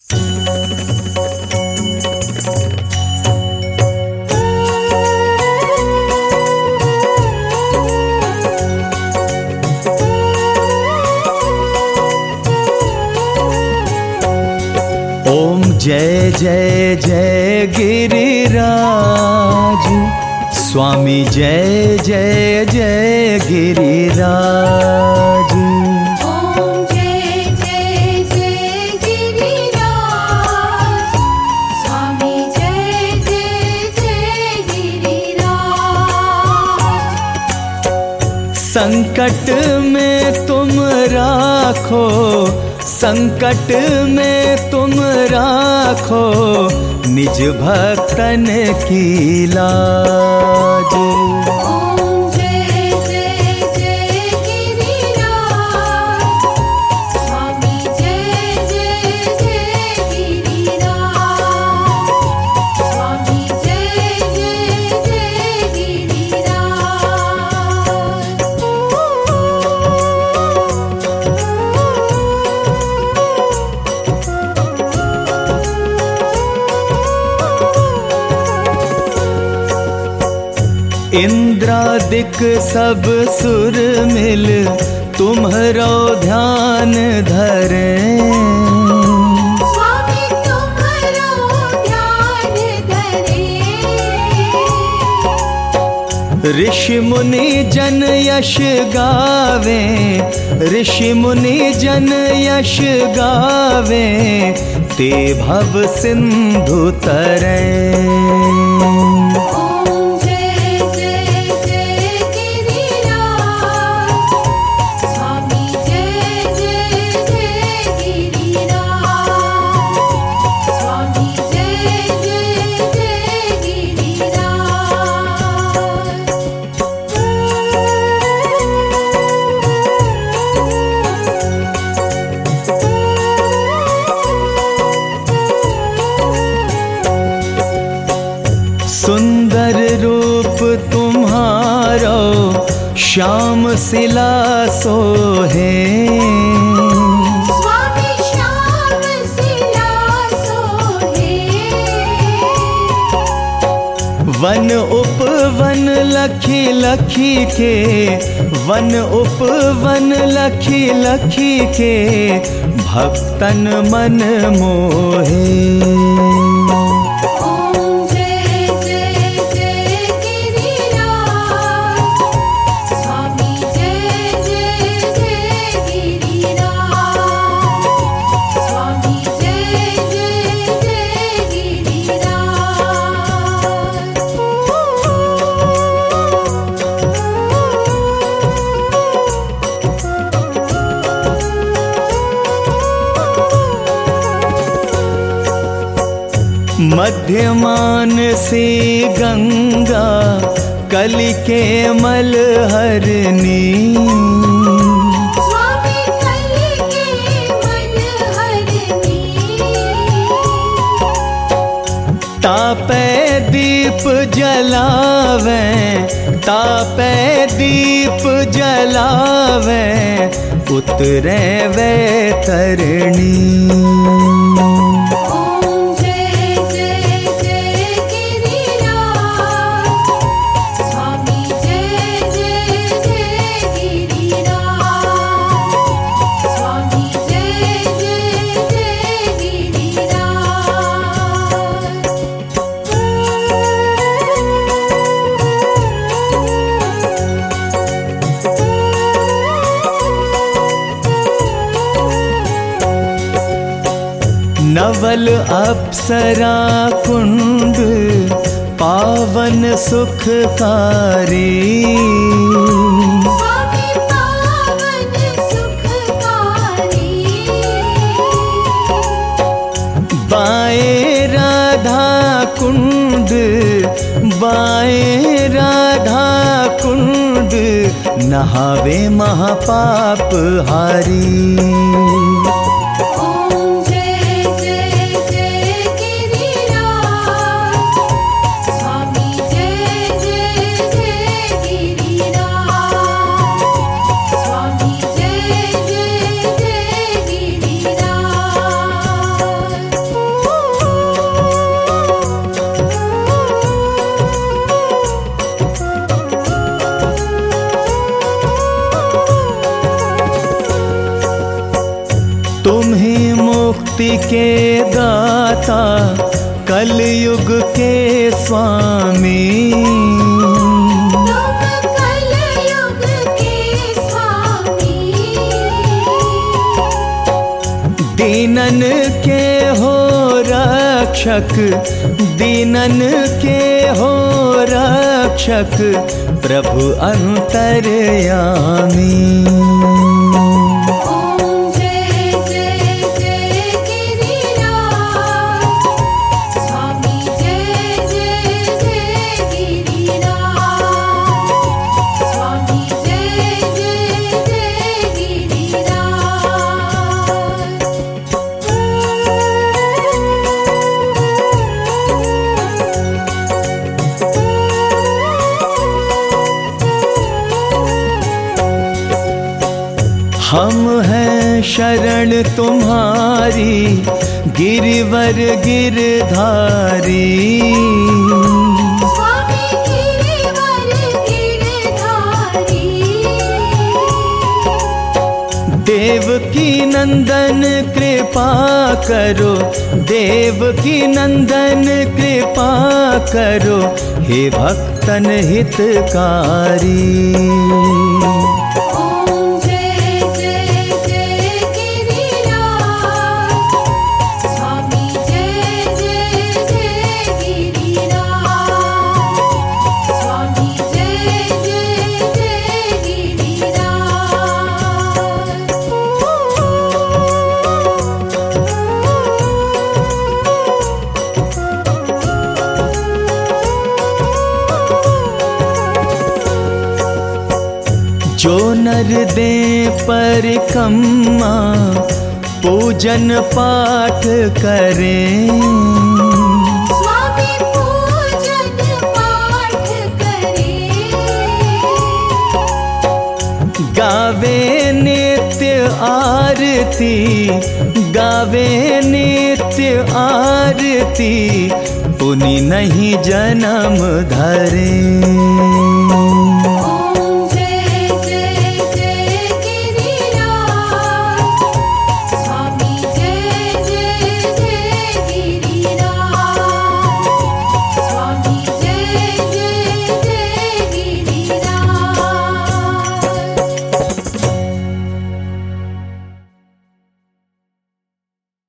ओम जय जय जय गिरिराज स्वामी, जय जय जय गिरिराज। ओम जय जय जय गिरिराज स्वामी, जय जय जय गिरिराज। संकट में तुम राखो, संकट में तुम राखो निज भक्तन की लाज। ओम जय जय जय गिरिराज स्वामी, जय जय जय गिरिराज स्वामी, जय जय जय गिरिराज। इंद्रादिक सब सुर मिल तुम्हरो ध्यान धरे, स्वामी तुम्हारो ध्यान धरे। ऋषि मुनि जन यश गावे, ऋषि मुनि जन यश गावे ते भव सिंधु तरे। सुंदर रूप तुम्हारो श्याम सिला सोहे, स्वामी श्याम सिला सोहे। वन उपवन लखी लखी के, वन उपवन लखी लखी के भक्तन मन मोहे। मध्यमान से गंगा कलि के मल हरनी, स्वामी कलि के मल हरनी। तापे दीप जलावे, तापे दीप जलावे उतरे वे तरणी। नवल अप्सरा कुंड पावन सुखकारी, स्वामी पावन सुखकारी। बाएं राधा कुंड, बाएं राधा कुंड नहावे महापाप हारी। मुक्ति के दाता कलयुग के स्वामी। तुम कलयुग के स्वामी। दीनन के हो रक्षक, दीनन के हो रक्षक, प्रभु अंतर्यामी। ओम जय जय जय गिरिराज स्वामी, जय जय जय गिरिराज स्वामी, जय जय जय हम हैं शरण तुम्हारी गिरिवर गिरधारी। स्वामी गिरिवर गिरधारी। देवकी नंदन कृपा करो, देवकी नंदन कृपा करो, हे भक्तन हितकारी। ओम जय जय जय गिरिराज स्वामी, जय जय जय गिरिराज स्वामी, जय जय जय जो नर दे परिक्रमा पूजन पाठ करें, स्वामी पूजन पाठ करें। गावे नित्य आरती, गावे नित्य आरती, पुनि नहीं जन्म धरे।